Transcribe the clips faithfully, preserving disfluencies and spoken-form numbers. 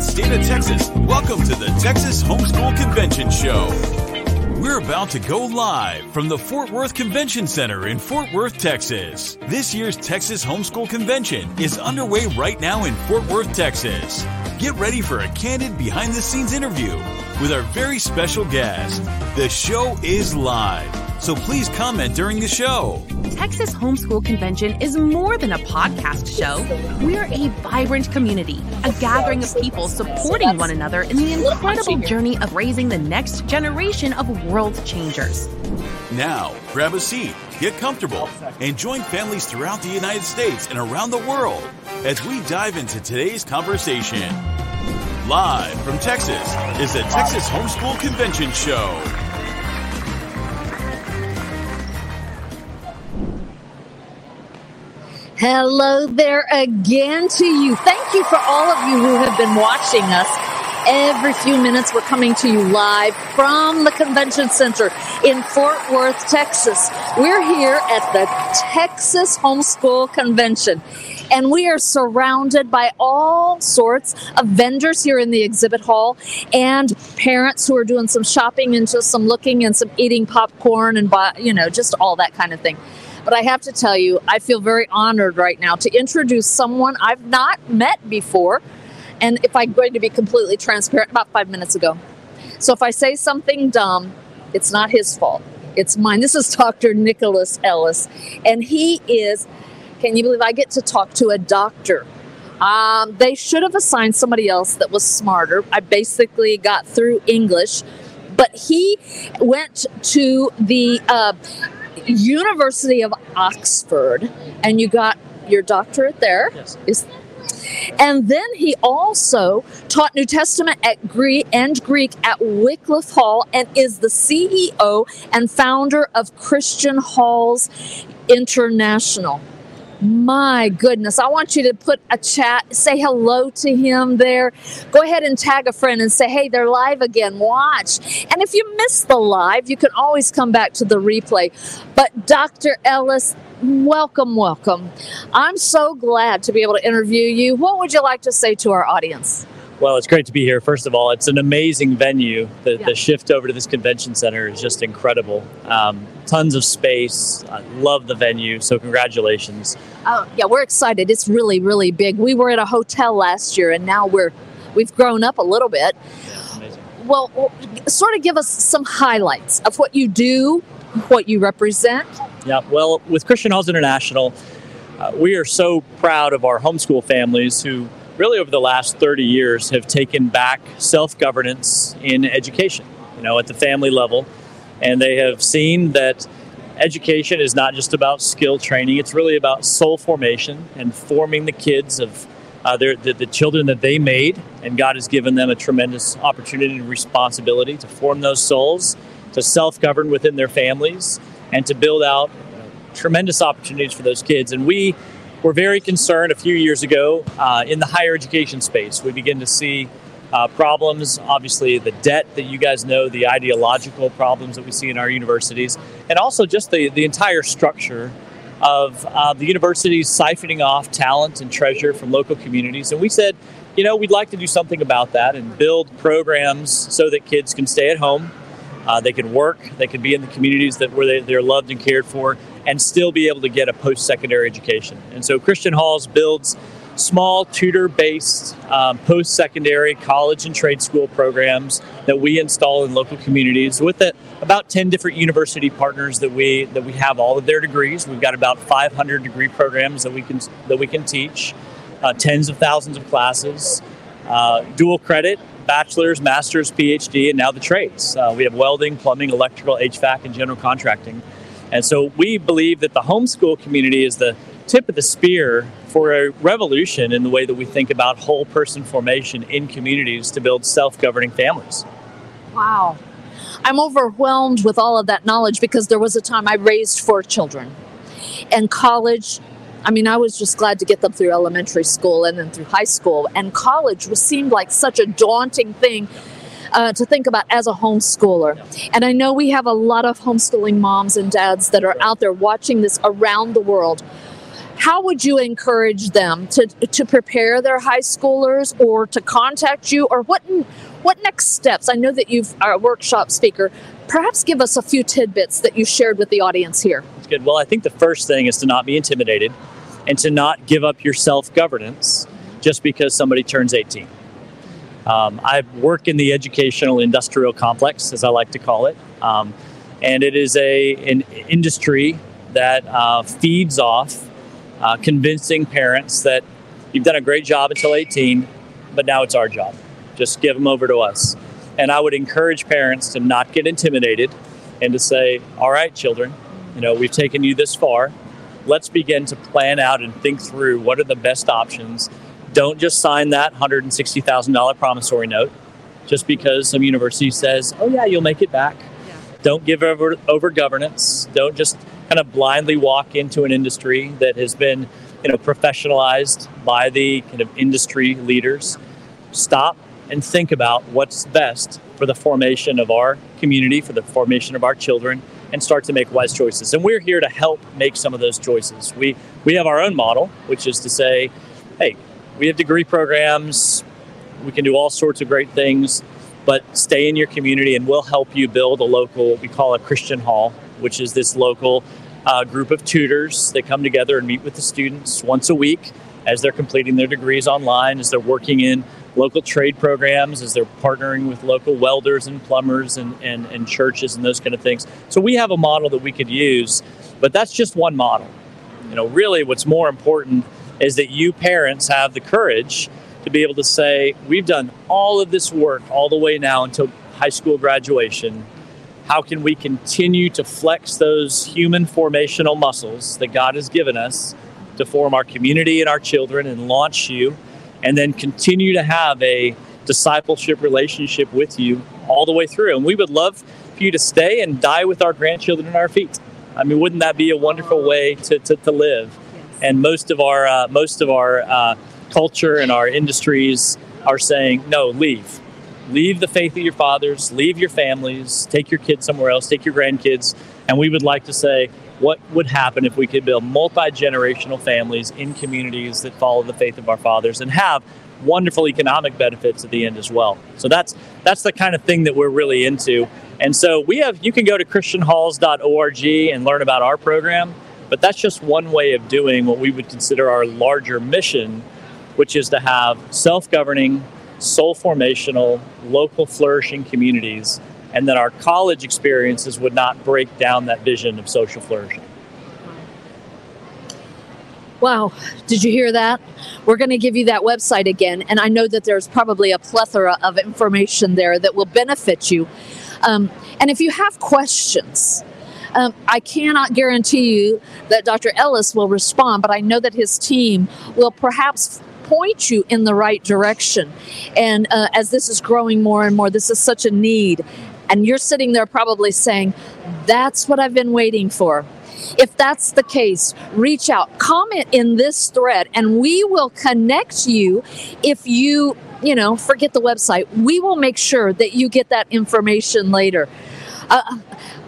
state of Texas, welcome to the Texas Homeschool Convention Show. We're about to go live from the Fort Worth Convention Center in Fort Worth, Texas. This year's Texas Homeschool Convention is underway right now in Fort Worth, Texas. Get ready for a candid behind-the-scenes interview with our very special guest. The show is live, so please comment during the show. Texas Homeschool Convention is more than a podcast show. We're a vibrant community, a gathering of people supporting one another in the incredible journey of raising the next generation of world changers. Now, grab a seat, get comfortable, and join families throughout the United States and around the world as we dive into today's conversation. Live from Texas is the Texas Homeschool Convention Show. Hello there again to you. Thank you for all of you who have been watching us. Every few minutes we're coming to you live from the Convention Center in Fort Worth, Texas. We're here at the Texas Homeschool Convention, and we are surrounded by all sorts of vendors here in the exhibit hall and parents who are doing some shopping and just some looking and some eating popcorn and, you know, just all that kind of thing. But I have to tell you, I feel very honored right now to introduce someone I've not met before. And if I'm going to be completely transparent, about five minutes ago. So if I say something dumb, it's not his fault. It's mine. This is Doctor Nicholas Ellis. And he is, can you believe I get to talk to a doctor? Um, they should have assigned somebody else that was smarter. I basically got through English. But he went to the uh, University of Oxford, and you got your doctorate there. Yes. Is, and then he also taught New Testament at Greek and Greek at Wycliffe Hall, and is the C E O and founder of Christian Halls International. My goodness, I want you to put a chat, say hello to him there. Go ahead and tag a friend and say, hey, they're live again, watch. And if you missed the live, you can always come back to the replay. But Doctor Ellis, welcome, welcome. I'm so glad to be able to interview you. What would you like to say to our audience? Well, it's great to be here. First of all, it's an amazing venue. The, Yeah. the shift over to this convention center is just incredible. Um, tons of space. I love the venue. So congratulations. Oh, yeah, we're excited. It's really, really big. We were at a hotel last year, and now we're we've grown up a little bit. Amazing. Well, sort of give us some highlights of what you do, what you represent. Yeah. Well, with Christian Halls International, uh, we are so proud of our homeschool families who really over the last thirty years have taken back self-governance in education, you know, at the family level. And they have seen that education is not just about skill training. It's really about soul formation and forming the kids of uh, their, the, the children that they made. And God has given them a tremendous opportunity and responsibility to form those souls, to self-govern within their families, and to build out you know, tremendous opportunities for those kids. And we were very concerned a few years ago uh, in the higher education space. We begin to see uh, problems, obviously the debt that you guys know, the ideological problems that we see in our universities, and also just the, the entire structure of uh, the universities siphoning off talent and treasure from local communities. And we said, you know, we'd like to do something about that and build programs so that kids can stay at home, uh, they can work, they can be in the communities that where they, they're loved and cared for, and still be able to get a post-secondary education. And so Christian Halls builds small tutor-based um, post-secondary college and trade school programs that we install in local communities with a, about ten different university partners that we that we have all of their degrees. We've got about five hundred degree programs that we can that we can teach, uh, tens of thousands of classes, uh, dual credit, bachelor's, master's, PhD, and now the trades. Uh, we have welding, plumbing, electrical, H V A C, and general contracting. And so we believe that the homeschool community is the tip of the spear for a revolution in the way that we think about whole person formation in communities to build self-governing families. Wow. I'm overwhelmed with all of that knowledge because there was a time I raised four children. And college, I mean, I was just glad to get them through elementary school and then through high school. And college was seemed like such a daunting thing uh, to think about as a homeschooler. And I know we have a lot of homeschooling moms and dads that are out there watching this around the world. how would you encourage them to to prepare their high schoolers or to contact you, or what what next steps? I know that you've are a workshop speaker. Perhaps give us a few tidbits that you shared with the audience here. That's good. Well, I think the first thing is to not be intimidated and to not give up your self-governance just because somebody turns eighteen. Um, I work in the educational industrial complex, as I like to call it, um, and it is a an industry that uh, feeds off uh, convincing parents that you've done a great job until eighteen, but now it's our job. Just give them over to us. And I would encourage parents to not get intimidated and to say, all right, children, you know, we've taken you this far. Let's begin to plan out and think through what are the best options. Don't just sign that one hundred sixty thousand dollars promissory note just because some university says, oh, yeah, you'll make it back. Yeah. Don't give over, over governance. Don't just kind of blindly walk into an industry that has been, you know, professionalized by the kind of industry leaders. Stop and think about what's best for the formation of our community, for the formation of our children, and start to make wise choices. And we're here to help make some of those choices. We we have our own model, which is to say, hey, we have degree programs, we can do all sorts of great things, but stay in your community and we'll help you build a local, what we call a Christian Hall, which is this local uh, group of tutors that come together and meet with the students once a week as they're completing their degrees online, as they're working in local trade programs, as they're partnering with local welders and plumbers and, and, and churches and those kind of things. So we have a model that we could use, but that's just one model. You know, really what's more important is that you parents have the courage to be able to say, we've done all of this work all the way now until high school graduation. How can we continue to flex those human formational muscles that God has given us to form our community and our children and launch you, and then continue to have a discipleship relationship with you all the way through? And we would love for you to stay and die with our grandchildren at our feet. I mean, wouldn't that be a wonderful way to, to, to live? And most of our uh, most of our uh, culture and our industries are saying, no, leave. Leave the faith of your fathers, leave your families, take your kids somewhere else, take your grandkids. And we would like to say, what would happen if we could build multi-generational families in communities that follow the faith of our fathers and have wonderful economic benefits at the end as well? So that's that's the kind of thing that we're really into. And so we have, you can go to christian halls dot org and learn about our program, but that's just one way of doing what we would consider our larger mission, which is to have self-governing, soul-formational, local flourishing communities, and that our college experiences would not break down that vision of social flourishing. Wow. Did you hear that? We're going to give you that website again, and I know that there's probably a plethora of information there that will benefit you. Um, and if you have questions, um, I cannot guarantee you that Doctor Ellis will respond, but I know that his team will perhaps point you in the right direction. And uh, as this is growing more and more, this is such a need. And you're sitting there probably saying, that's what I've been waiting for. If that's the case, reach out, comment in this thread, and we will connect you. If you, you know, forget the website, we will make sure that you get that information later. Uh,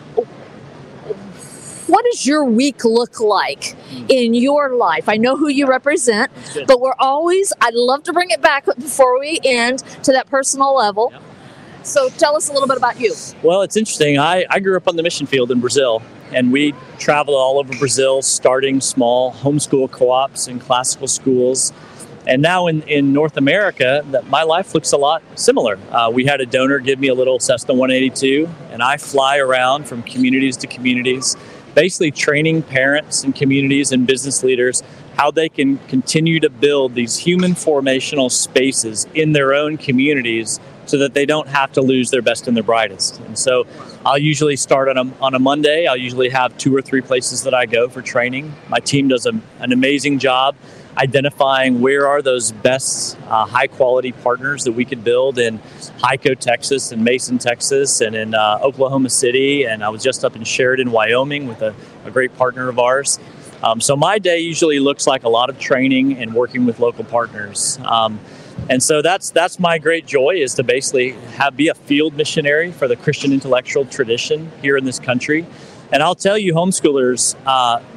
what does your week look like in your life? I know who you represent, but we're always, I'd love to bring it back before we end to that personal level. Yep. So tell us a little bit about you. Well, it's interesting. I, I grew up on the mission field in Brazil, and we traveled all over Brazil, starting small homeschool co-ops and classical schools. And now in, in North America, that my life looks a lot similar. Uh, we had a donor give me a little Cessna one eighty-two, and I fly around from communities to communities, basically training parents and communities and business leaders how they can continue to build these human formational spaces in their own communities so that they don't have to lose their best and their brightest. And so I'll usually start on a, on a Monday. I'll usually have two or three places that I go for training. My team does a, an amazing job identifying where are those best uh, high-quality partners that we could build in Hico, Texas, and Mason, Texas, and in uh, Oklahoma City. And I was just up in Sheridan, Wyoming with a, a great partner of ours. Um, so my day usually looks like a lot of training and working with local partners. Um, And so that's that's my great joy, is to basically have be a field missionary for the Christian intellectual tradition here in this country. And I'll tell you, homeschoolers, uh,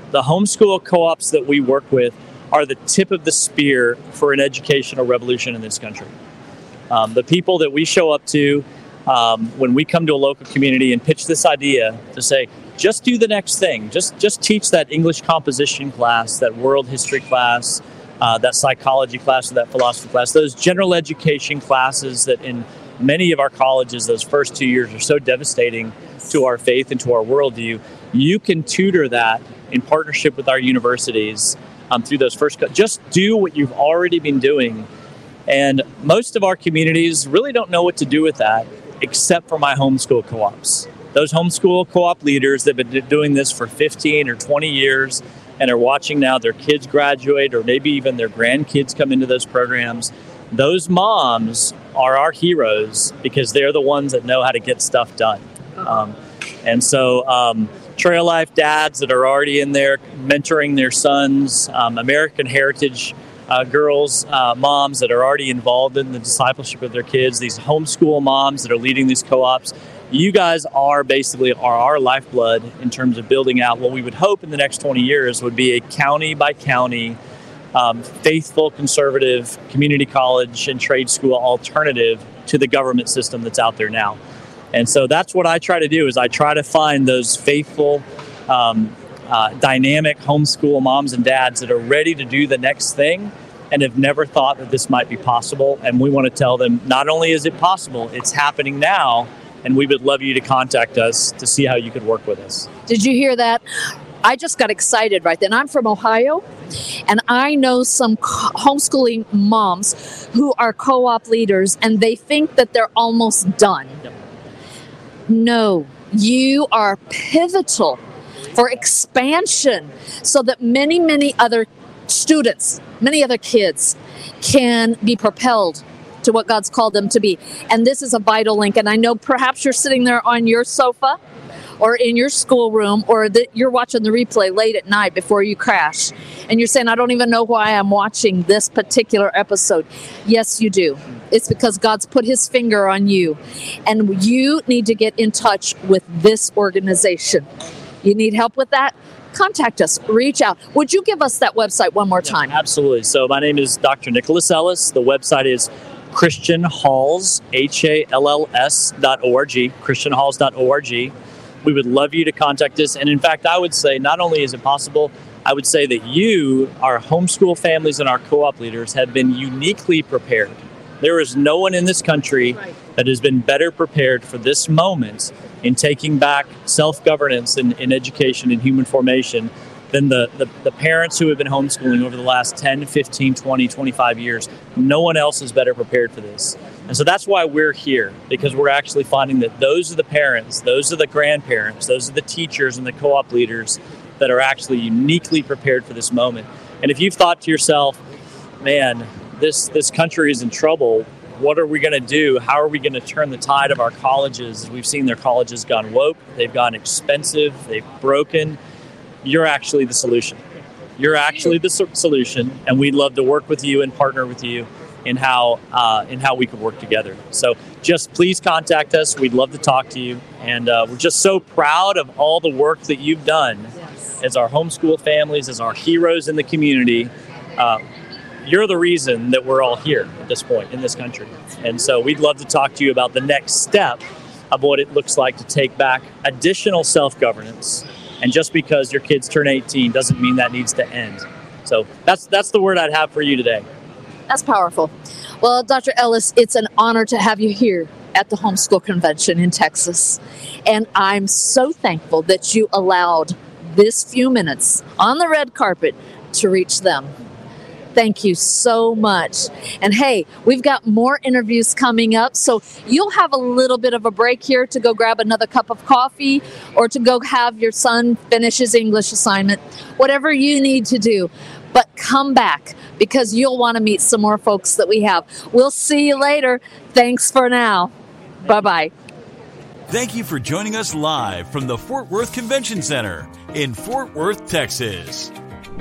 the homeschool co-ops that we work with are the tip of the spear for an educational revolution in this country. Um, the people that we show up to um, when we come to a local community and pitch this idea to say, just do the next thing. Just just teach that English composition class, that world history class, uh, that psychology class, or that philosophy class, those general education classes that in many of our colleges, those first two years are so devastating to our faith and to our worldview. You can tutor that in partnership with our universities um, through those first. Co- just do what you've already been doing. And most of our communities really don't know what to do with that, except for my homeschool co-ops. Those homeschool co-op leaders that have been doing this for fifteen or twenty years and are watching now their kids graduate or maybe even their grandkids come into those programs. Those moms are our heroes because they're the ones that know how to get stuff done. Um, and so um, Trail Life dads that are already in there mentoring their sons, um, American Heritage uh, girls, uh, moms that are already involved in the discipleship of their kids, these homeschool moms that are leading these co-ops. You guys are basically are our lifeblood in terms of building out what we would hope in the next twenty years would be a county by county, um, faithful, conservative community college and trade school alternative to the government system that's out there now. And so that's what I try to do is I try to find those faithful, um, uh, dynamic homeschool moms and dads that are ready to do the next thing and have never thought that this might be possible. And we want to tell them not only is it possible, it's happening now. And we would love you to contact us to see how you could work with us. Did you hear that? I just got excited right then. I'm from Ohio, and I know some homeschooling moms who are co-op leaders, and they think that they're almost done. Yep. No, you are pivotal for expansion so that many, many other students, many other kids can be propelled to what God's called them to be. And this is a vital link. And I know perhaps you're sitting there on your sofa or in your schoolroom or that you're watching the replay late at night before you crash. And you're saying, I don't even know why I'm watching this particular episode. Yes, you do. It's because God's put his finger on you. And you need to get in touch with this organization. You need help with that? Contact us. Reach out. Would you give us that website one more time? Yeah, absolutely. So my name is Doctor Nicholas Ellis. The website is Christian Halls, H A L L S dot O R G, Christian Halls dot O R G. We would love you to contact us. And in fact, I would say not only is it possible, I would say that you, our homeschool families and our co-op leaders, have been uniquely prepared. There is no one in this country that has been better prepared for this moment in taking back self-governance in, in education and human formation than the, the, the parents who have been homeschooling over the last ten, fifteen, twenty, twenty-five years. No one else is better prepared for this. And so that's why we're here, because we're actually finding that those are the parents, those are the grandparents, those are the teachers and the co-op leaders that are actually uniquely prepared for this moment. And if you've thought to yourself, man, this, this country is in trouble, what are we going to do? How are we going to turn the tide of our colleges? We've seen their colleges gone woke, they've gone expensive, they've broken. You're actually the solution. You're actually the so- solution, and we'd love to work with you and partner with you in how uh, in how we could work together. So just please contact us. We'd love to talk to you, and uh, we're just so proud of all the work that you've done yes. as our homeschool families, as our heroes in the community. Uh, you're the reason that we're all here at this point in this country, and so we'd love to talk to you about the next step of what it looks like to take back additional self-governance. And just because your kids turn eighteen doesn't mean that needs to end. So that's that's the word I'd have for you today. That's powerful. Well, Doctor Ellis, it's an honor to have you here at the Homeschool Convention in Texas. And I'm so thankful that you allowed this few minutes on the red carpet to reach them. Thank you so much. And hey, we've got more interviews coming up, so you'll have a little bit of a break here to go grab another cup of coffee or to go have your son finish his English assignment, whatever you need to do. But come back because you'll want to meet some more folks that we have. We'll see you later. Thanks for now. Bye-bye. Thank you for joining us live from the Fort Worth Convention Center in Fort Worth, Texas.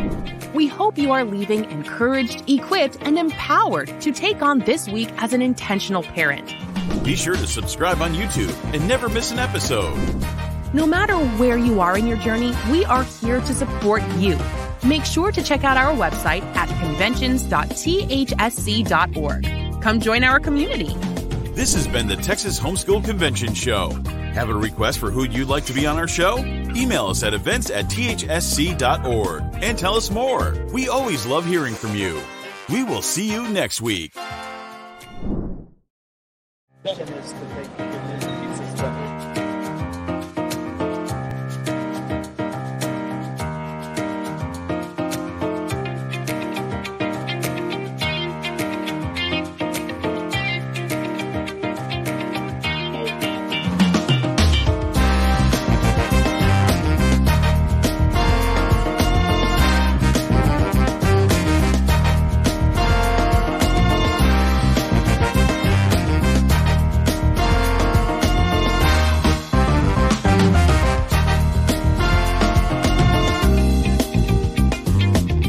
We hope you are leaving encouraged, equipped, and empowered to take on this week as an intentional parent. Be sure to subscribe on YouTube and never miss an episode. No matter where you are in your journey, we are here to support you. Make sure to check out our website at conventions dot t h s c dot org. Come join our community. This has been the Texas Homeschool Convention Show. Have a request for who you'd like to be on our show? Email us at events at t h s c dot org and tell us more. We always love hearing from you. We will see you next week. Is to take